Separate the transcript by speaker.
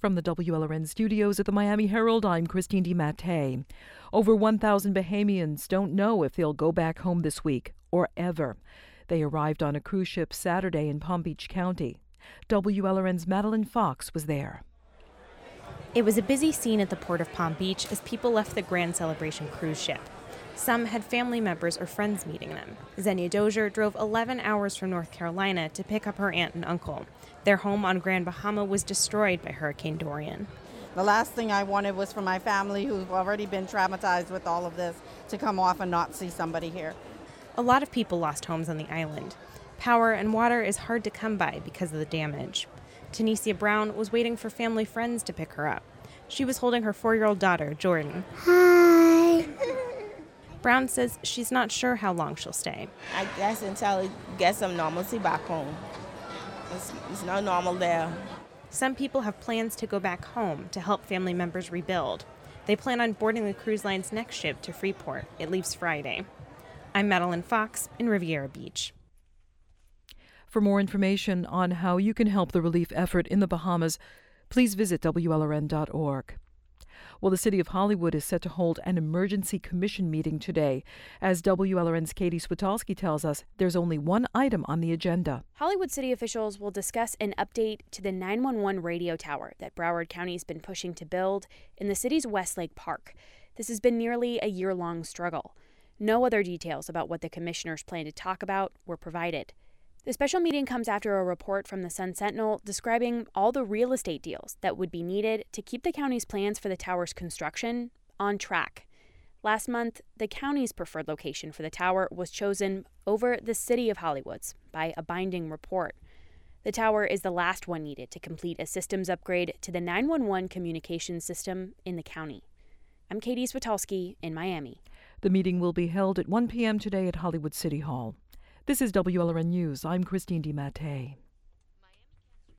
Speaker 1: From the WLRN studios at the Miami Herald, I'm Christine DiMattei. Over 1,000 Bahamians don't know if they'll go back home this week or ever. They arrived on a cruise ship Saturday in Palm Beach County. WLRN's Madeline Fox was there.
Speaker 2: It was a busy scene at the port of Palm Beach as people left the Grand Celebration cruise ship. Some had family members or friends meeting them. Xenia Dozier drove 11 hours from North Carolina to pick up her aunt and uncle. Their home on Grand Bahama was destroyed by Hurricane Dorian.
Speaker 3: The last thing I wanted was for my family, who've already been traumatized with all of this, to come off and not see somebody here.
Speaker 2: A lot of people lost homes on the island. Power and water is hard to come by because of the damage. Tanisha Brown was waiting for family friends to pick her up. She was holding her 4-year-old daughter, Jordan.
Speaker 4: Hi.
Speaker 2: Brown says she's not sure how long she'll stay.
Speaker 5: I guess until we get some normalcy back home. It's not normal there.
Speaker 2: Some people have plans to go back home to help family members rebuild. They plan on boarding the cruise line's next ship to Freeport. It leaves Friday. I'm Madeline Fox in Riviera Beach.
Speaker 1: For more information on how you can help the relief effort in the Bahamas, please visit WLRN.org. Well, the City of Hollywood is set to hold an emergency commission meeting today. As WLRN's Katie Switolski tells us, there's only one item on the agenda.
Speaker 6: Hollywood city officials will discuss an update to the 911 radio tower that Broward County's been pushing to build in the city's Westlake Park. This has been nearly a year-long struggle. No other details about what the commissioners plan to talk about were provided. The special meeting comes after a report from the Sun Sentinel describing all the real estate deals that would be needed to keep the county's plans for the tower's construction on track. Last month, the county's preferred location for the tower was chosen over the city of Hollywood's by a binding report. The tower is the last one needed to complete a systems upgrade to the 911 communications system in the county. I'm Katie Switolski in Miami.
Speaker 1: The meeting will be held at 1 p.m. today at Hollywood City Hall. This is WLRN News. I'm Christine DiMattei.